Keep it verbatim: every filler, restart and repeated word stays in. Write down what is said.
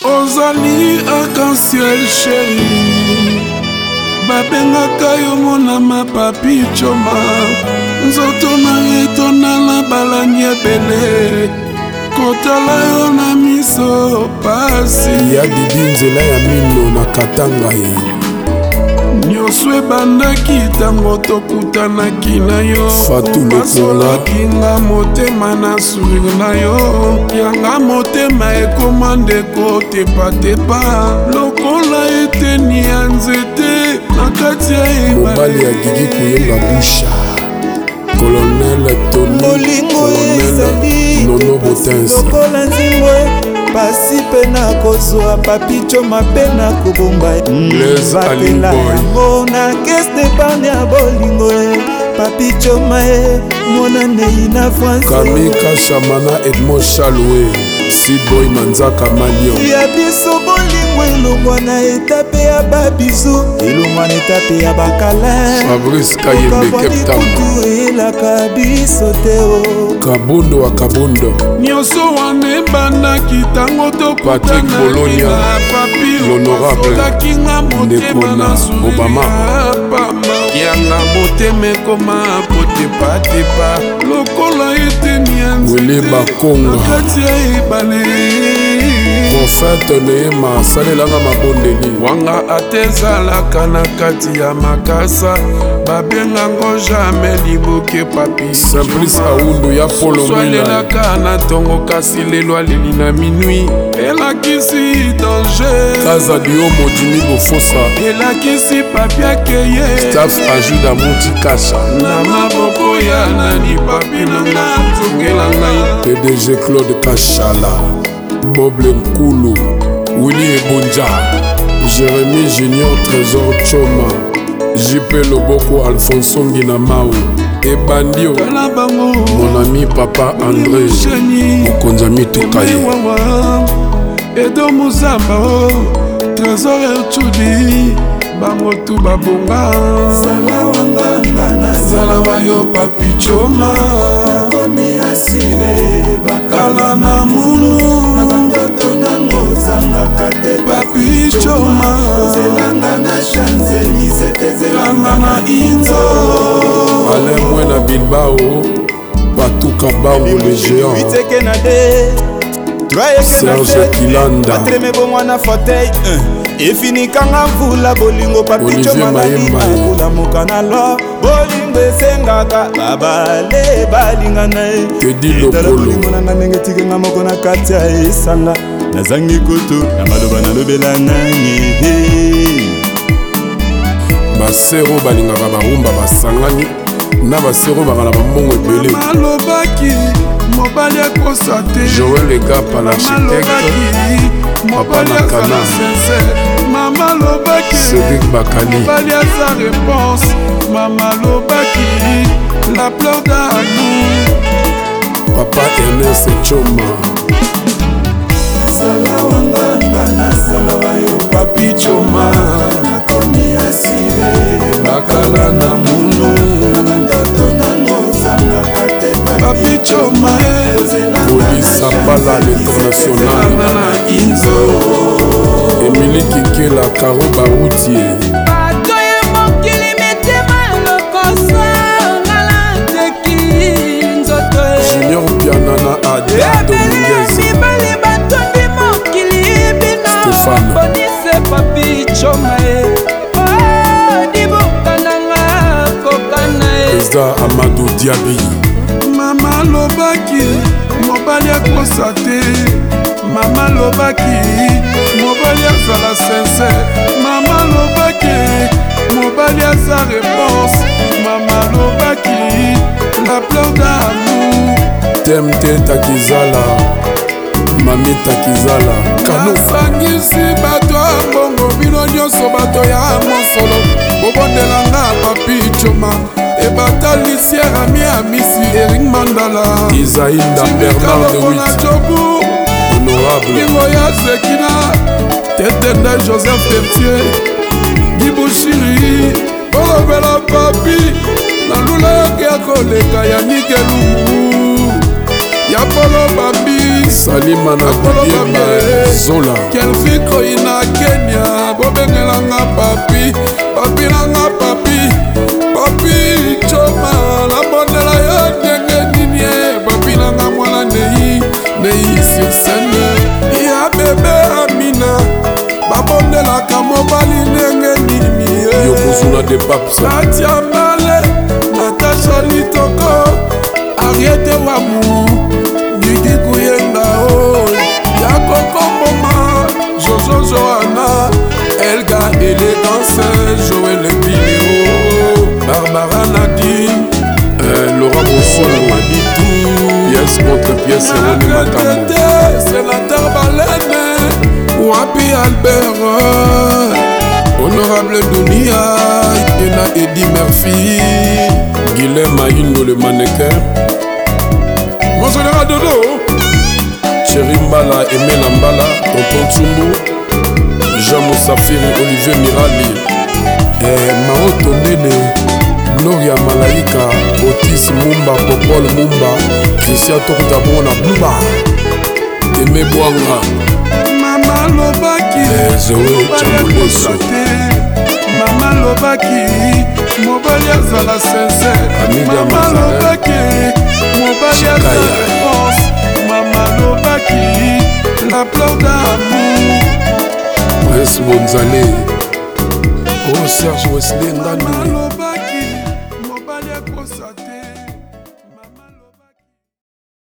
Ozali arc-en-ciel chéri, babengaka yo monama papi choma, nzoto na etonala balangi ebele, kotala yo na miso pasi. Ya Didi nzela ya mino na katanga ye, nyonso ebandaki ntango tokutanaki na yo, opasolaki nga motema na sourire na yo, yanga motema ekoma ndeko tepatepa lokola eteni ya nzete na kati ya mobali ya Gigi Kuyenga Busha, Colonel Tony, Colonel Nono Botense lokola nzimbwe pasi pe na kozwa papi choma pe na kobomba batela yango na caisse d'épargne ya bolingo papi choma e mona nei na France Kamika Shamana Edmond Chaloué Siboy Manzaka Malion ya biso bolingo elongwa na etape ya babizu elongwa na etape ya bakala Fabrice Kayembe Keptamba elaka biso te o Kabundo wa Kabundo nyonso wana ebandaki ntango tokutanaki na papi opasolaki nga motema na sourire pamba yanga motema ekoma potepatepa lokola eteni ya nzete na kati ya ebale. Prophète Neema asalelanga mabondeli wanga atezalaka na kati ya makasa babengango jamais liboke papi Simplice Aundu ya Polo swalelaka na ntongo kasi lelo aleli na minui elakisi danger Kaza Diomo Jimmy Bofosa elakisi papi akeye staff ajuda Muti Kasha na maboko ya nani papi nanga nzongela ngai P D G Claude Kashala Boble Nkulu Willy Ebonja Jérémy Junior Trésor Choma J P Loboko Alfonso Ngina Mau Ebandio mon ami papa André Mokonzami Tokaye Edo Muzamba o Trésor Erchudi bango tu babonga zala wanganga zala wayo papi choma nakomi asire bakala na munu nabandoto nango zangaka te papi choma zelanga na Champs-Élysées tezelanga na Inzo Alain Mwena Bilbao Batuka Bango le géant Viteke na de Serge Kilanda Atreme bo mwana fauteuil efinikanga mvula bolingo papicho malali akula mokana lo bolingo esengaka babale balingana Tedi Lokolo bolingo nanga ndenge tikenga moko na kati ya esanga nazangi kutu na maloba nalobela nani basero balingaka barumba basangani na basero bakala bambongo ebele malobaki mobali akosa te Joël Egapa l'architecte papa nakana mama lobaki Cédric Bakali mobali aza réponse mama lobaki la pleure d'amour papa Ernest Choma sala wanganga na sala wayo papi choma nakomi asire bakala na munu nabandoto nango zangaka te papi choma Polisa Bala l'international na Inzo Émilie Kikela Caro Baroutier bato ya mokili mitema lokosa ngala teki nzoto Junior Pianana Ada Dominguez mibali batondi mokili bino bonise papi choma dibokananga kokana Président Amadou Diaby mama lobaki mobali akosa te mama lobaki mobali azala sincere mama lobaki mobali aza réponse mama lobaki la pleure d'amour Temte Takizala Mami Takizala nasangisi bato ya mbongo bino nyonso bato ya mosolo bobondelanga papi choma ebata lisière ami amisi Eric Mandala Isaïda Bernard de Witt jobu Honorable lingo ya Zekina Tetenda Joseph Tertier Gibushiri bolobela papi na lula yake ya koleka ya Nikelumu ya polo babi papi salima na bibiema zola kelfiko ina Kenya bobengelanga papi papi nanga papi papi choma nabondela yo ndenge nini papi nanga mwana nei nei sur scène ya bebe Amina babondelaka mobali ndenge nini yokozuna de papsa Natia Male Natasha Litoko Ariete Wamu Niki Kuyenga o Yakoko Moma Jojo Johanna Elga Elegance Joël Bileo Barbara Nadine euh, Laurent Bosson pièce contre pièce René Makambo Sénateur Balene Wapi Albert Honorable Dunia Ena Eddie Murphy Guilhem Mayindo le mannequin Mon général Dodo Thierry Mbala Emela Mbala Tonton Tsumbu Jean Moussafiri Olivier Mirali eh, Mao Tondele Gloria Malaika Otis Mumba Popol Mumba Christian Tokutabona Bluba Aimé Bouanga Mama Lobaki eh, Zoé Chamboleso Mama Lobaki Mobali azala sincère Mama Lobaki Mobali azala force Mama Lobaki la pleure d'amour Prince Bonzale Oh Serge Wesley Ndandou